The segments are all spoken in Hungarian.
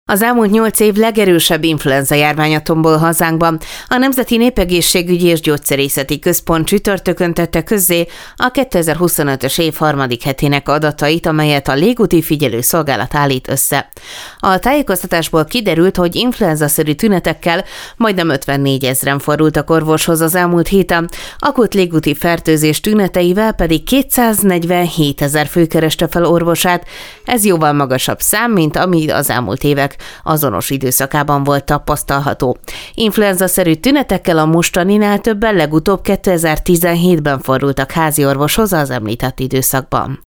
Az elmúlt 8 év legerősebb influenza járványa tombol hazánkban. A Nemzeti Népegészségügyi és Gyógyszerészeti Központ csütörtökön tette közzé a 2025-ös év harmadik hetének adatait, amelyet a Légúti Figyelőszolgálat állít össze. A tájékoztatásból kiderült, hogy influenza-szerű tünetekkel majdnem 54 000 fordultak orvoshoz az elmúlt héten, akut légúti fertőzés tüneteivel pedig 247 000 fő kereste fel orvosát. Ez jóval magasabb szám, mint ami az elmúlt évek azonos időszakában volt tapasztalható. Influenza-szerű tünetekkel a mostaninál többen legutóbb 2017-ben fordultak házi orvoshoz az említett időszakban.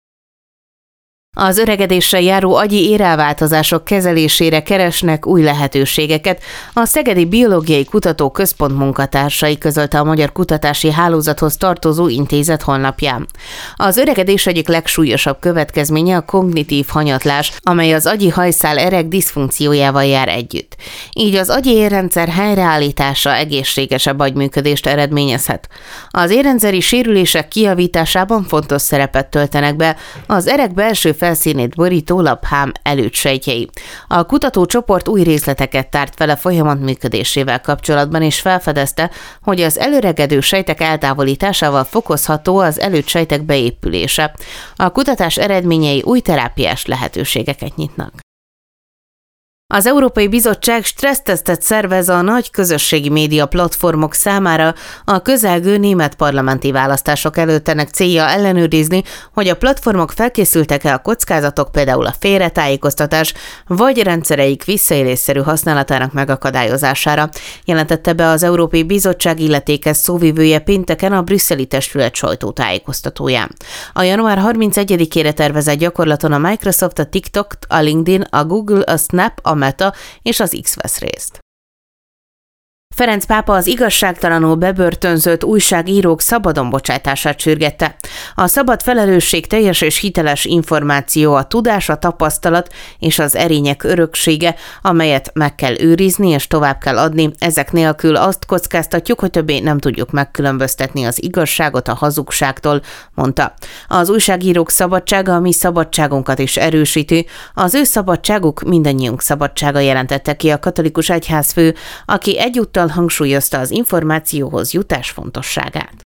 Az öregedéssel járó agyi érelváltozások kezelésére keresnek új lehetőségeket. A Szegedi Biológiai Kutatóközpont munkatársai közölte a Magyar Kutatási Hálózathoz tartozó intézet honlapján. Az öregedés egyik legsúlyosabb következménye a kognitív hanyatlás, amely az agyi hajszál ereg diszfunkciójával jár együtt. Így az agyi érrendszer helyreállítása egészségesebb agyműködést eredményezhet. Az érrendszeri sérülések kijavításában fontos szerepet töltenek be az ereg belső felszínét borító laphám elődsejtjei. A kutatócsoport új részleteket tárt fel a folyamat működésével kapcsolatban, és felfedezte, hogy az előregedő sejtek eltávolításával fokozható az elődsejtek beépülése. A kutatás eredményei új terápiás lehetőségeket nyitnak. Az Európai Bizottság stressztesztet szervez a nagy közösségi média platformok számára a közelgő német parlamenti választások előtt. Ennek célja ellenőrizni, hogy a platformok felkészültek-e a kockázatok, például a félretájékoztatás vagy rendszereik visszaélésszerű használatának megakadályozására, jelentette be az Európai Bizottság illetékes szóvivője pénteken a brüsszeli testület sajtótájékoztatóján. A január 31-ére tervezett gyakorlaton a Microsoft, a TikTok, a LinkedIn, a Google, a Snap, a Meta és az X vesz részt. Ferenc pápa az igazságtalanul bebörtönzött újságírók szabadon bocsátását sürgette. A szabad felelősség teljes és hiteles információ, a tudás, a tapasztalat és az erények öröksége, amelyet meg kell őrizni és tovább kell adni. Ezek nélkül azt kockáztatjuk, hogy többé nem tudjuk megkülönböztetni az igazságot a hazugságtól, mondta. Az újságírók szabadsága a mi szabadságunkat is erősíti. Az ő szabadságuk mindannyiunk szabadsága, jelentette ki a katolikus egyházfő, aki egyúttal hangsúlyozta az információhoz jutás fontosságát.